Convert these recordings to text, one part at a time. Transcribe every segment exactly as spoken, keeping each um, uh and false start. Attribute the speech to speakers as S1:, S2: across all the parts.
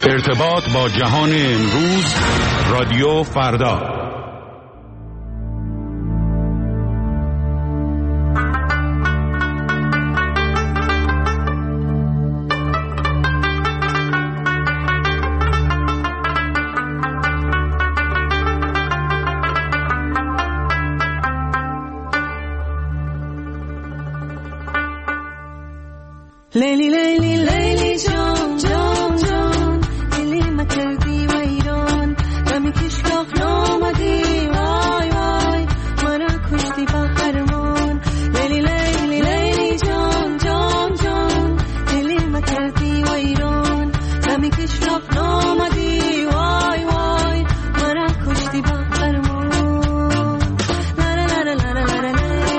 S1: ارتباط با جهان امروز، رادیو فردا.
S2: لیلی لیلی لیلی جان جان جان دلی ما کردی ویران دمی کشکاف نامدی وای وای مرا کشتی با خرمان لیلی لیلی لیلی جان جان جان دلی ما کردی ویران دمی کشکاف نامدی وای وای مرا کشتی با خرمان لا لا لا لا لا لا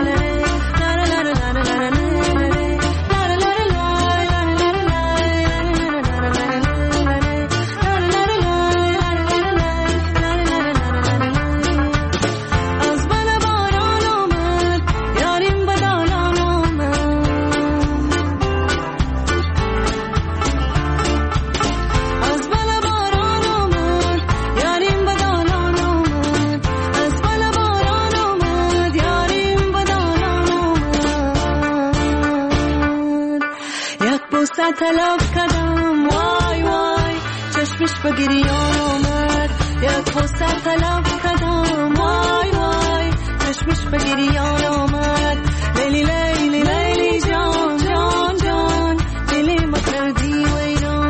S2: تلف کردم وای وای چشمش به گریان آمد یک پوستر تلف کردم وای وای چشمش به گریان آمد لیلی لیلی لیلی جان جان جان دلی ما کردی ویران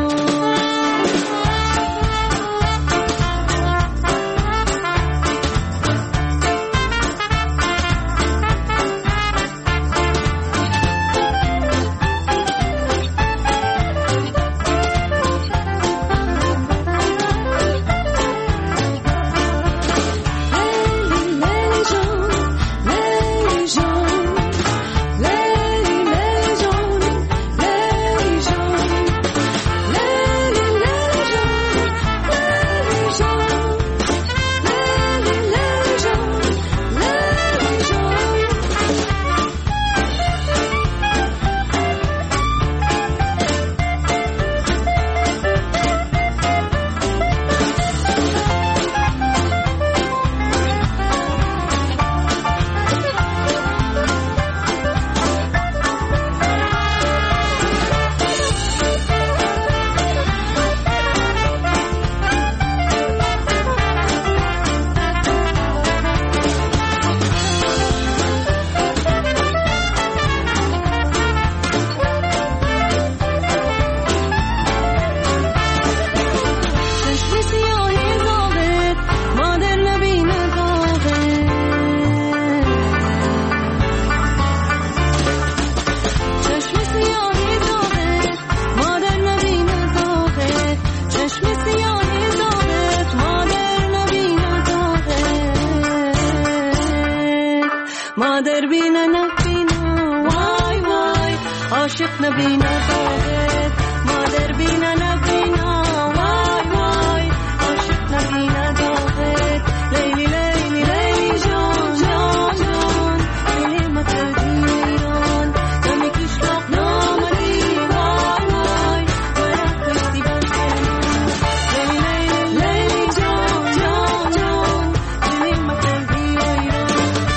S2: مادر بینا نبینا وای وای عاشق نبینا داغت مادر بینا نبینا وای وای عاشق نبینا داغت لیلی لیلی لیلی جان جان جان دلی ما کردی ویران دمی کشکاف نامدی وای وای مرا کشتی با خرمان لیلی لیلی لیلی جان جان جان دلی ما کردی ویران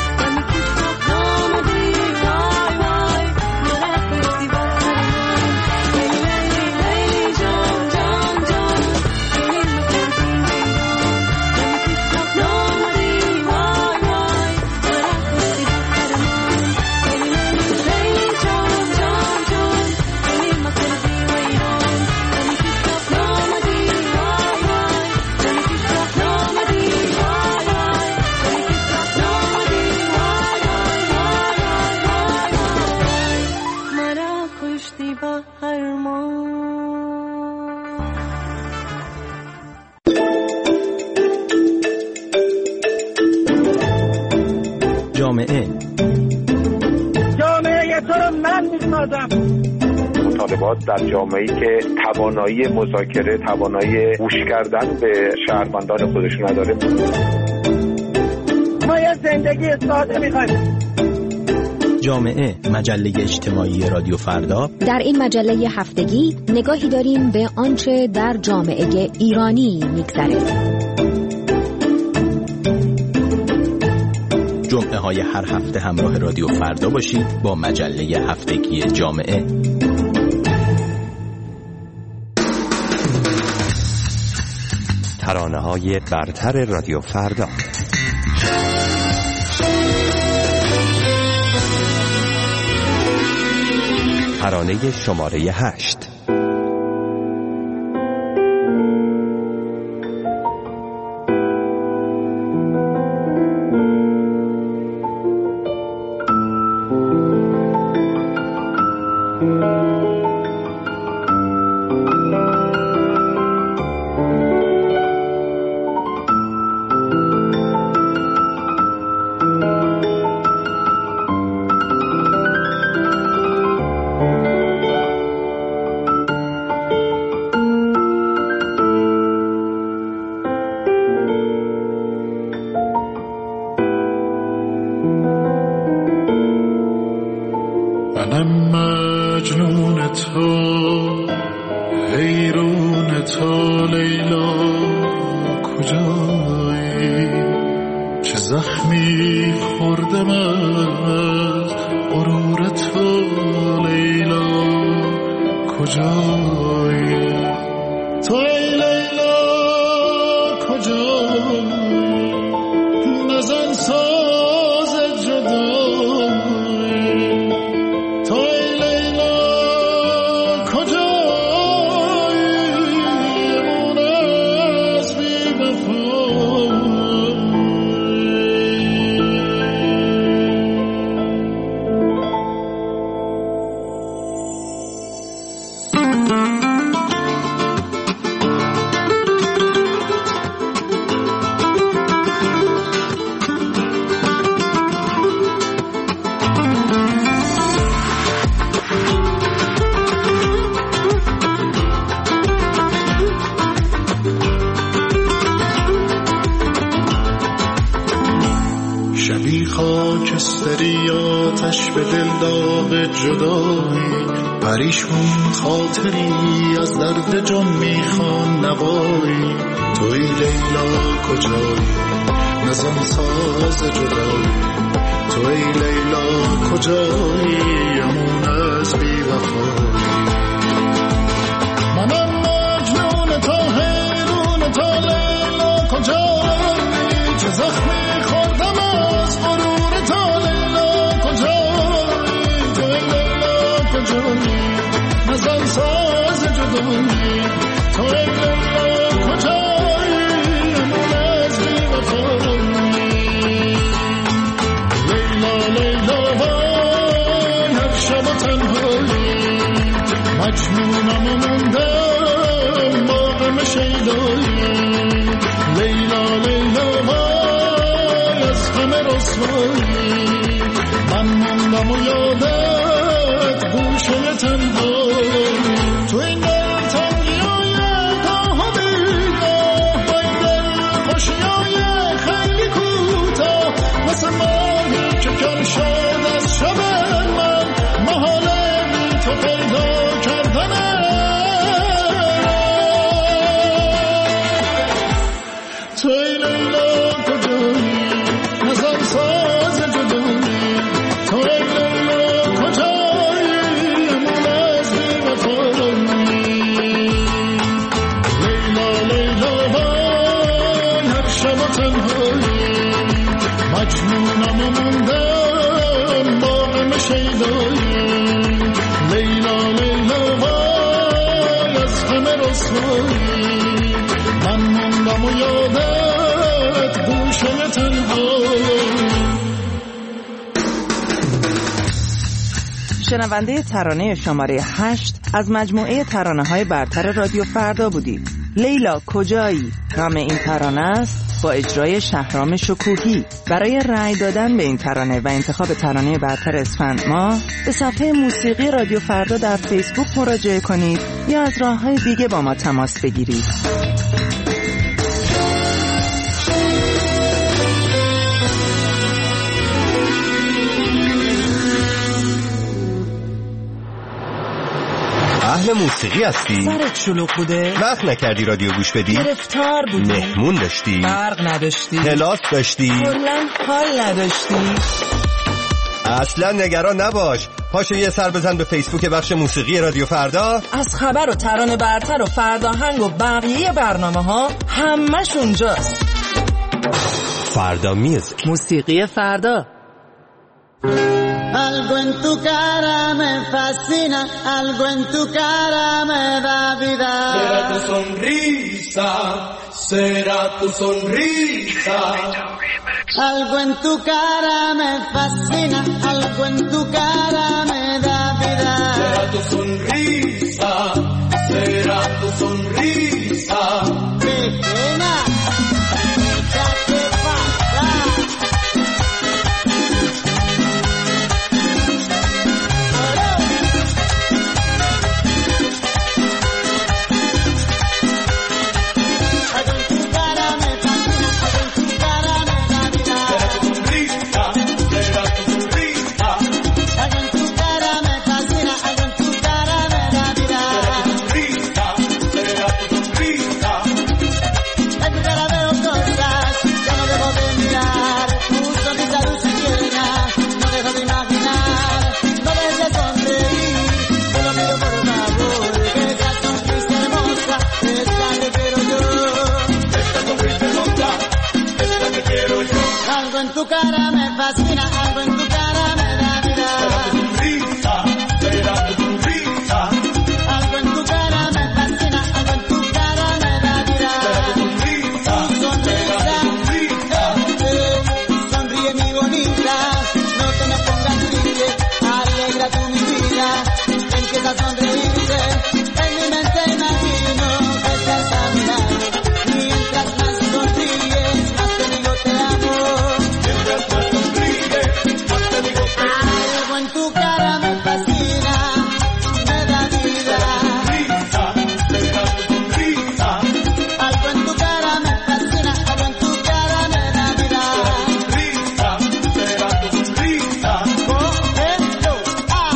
S3: جامعه
S4: جامعه تو رو من میسازم.
S5: مطالبات در جامعه‌ای که توانایی مذاکره، توانایی گوش کردن به شهروندان خودش نداره.
S4: ما یه زندگی ساده میخوایم.
S3: جامعه، مجله اجتماعی رادیو فردا.
S6: در این مجله هفتگی نگاهی داریم به آنچه در جامعه ایرانی می‌گذره.
S3: جمعه های هر هفته همراه رادیو فردا باشید با مجله هفتگی جامعه.
S7: ترانه های برتر رادیو فردا. ترانه شماره هشت.
S8: خاکستری آتش به دل داغ جدایی، پریشون خاطری از درد جان میخوان نوایی. توی لیلا کجایی نزن ساز جدایی، توی لیلا کجایی امون از بی وفایی. منم مجنون تا حیرون تا لیلا کجایی، چه زخمی خوردم از غرور تا لیلا کجایی. توی لیلا کجایی نزن ساز جدایی، توی لیلا کجایی امون از بی وفایی. لیلا لیلا وای هر شب تنهایی، مجنونم و موندم با غم شیدایی. لیلا لیلا وای از غم رسوایی، من موندم و یادت گوشه تنهایی. تو این دل تنگی های گاه و بیگاه، با این دل خوشی های خیلی کوتاه، مثل ماهی که کل شد از شب من، محاله بی تو پیدا کردنه. توی لیلا کجایی نزن ساز جدایی، توی لیلا کجایی امون از بی وفایی. لیلا لیلا وای هر شب تنهایی، مجنونم و موندم با غم شیدایی. لیلا لیلا وای از غم رسوایی، من موندم و یادت گوشه تنهایی.
S9: شنونده ترانه شماره هشت از مجموعه ترانه‌های برتر رادیو فردا بودید. لیلا کجایی نام این ترانه است با اجرای شهرام شکوهی. برای رأی دادن به این ترانه و انتخاب ترانه برتر اسفند ماه به صفحه موسیقی رادیو فردا در فیسبوک مراجعه کنید یا از راه‌های دیگه با ما تماس بگیرید.
S7: اهل موسیقی هستی؟
S9: سرت شلوغ بوده؟
S7: وقت نکردی رادیو گوش بدی؟
S9: گرفتار بودی؟
S7: مهمون داشتی؟
S9: برق نداشتی؟
S7: کلاس داشتی؟
S9: کلاً حال نداشتی؟
S7: اصلا نگران نباش، پاشو یه سر بزن به فیسبوک بخش موسیقی رادیو فردا.
S9: از خبر و ترانه برتر و فرداهنگ و بقیه برنامه ها همش اونجاست.
S7: فردا میوزیک،
S9: موسیقی فردا.
S10: Algo en tu cara me fascina, algo en tu cara me da vida.
S11: Será tu sonrisa, será tu sonrisa.
S10: Algo en tu cara me fascina, algo en tu cara me da vida.
S11: Será tu sonrisa, será tu sonrisa.
S10: ¡Qué pena! ¡Échate para atrás! Algo en tu cara me fascina, algo en tu cara me da vida.
S11: Será tu sonrisa, será tu sonrisa.
S10: Algo en tu cara me fascina, algo en tu cara me da vida.
S11: Será tu sonrisa, será tu sonrisa.
S10: Eh, eh, sonríe mi bonita, no te me pongas triste, alegra tu mi vida. Empieza a sonreírte, en mi mente imagino que estás a mi lado. Mientras más sonríes, más te digo te amo.
S11: Mientras más sonríes, más te digo te amo.
S10: Algo en tu cara me fascina, me da vida.
S11: Sonrisa, será tu sonrisa.
S10: Algo en tu cara me fascina, algo en tu cara me da vida.
S11: Sonrisa, será tu sonrisa.
S10: Correcto, ah.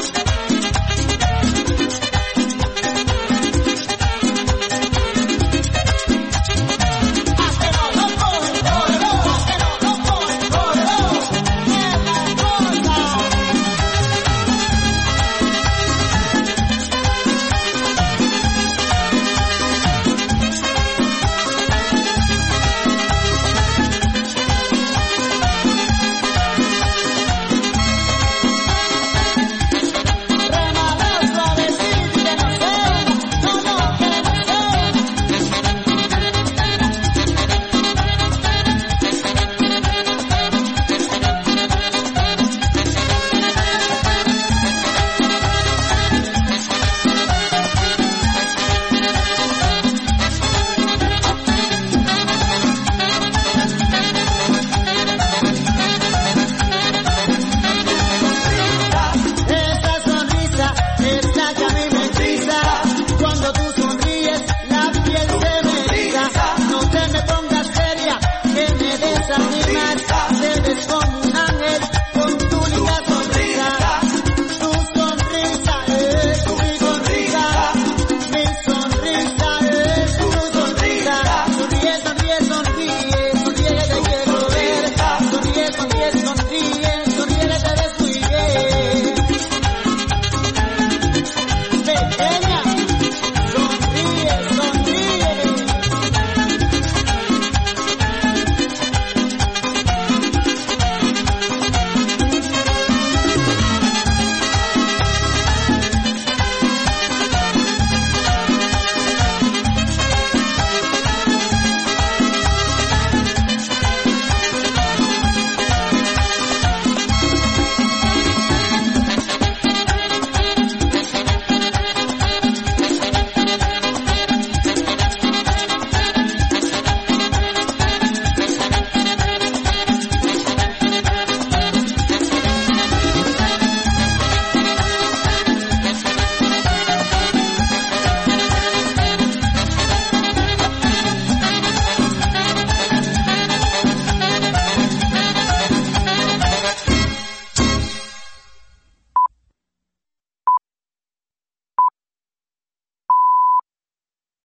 S10: Esa sonrisa es la que a mí me hechiza. Cuando tú sonríes, la piel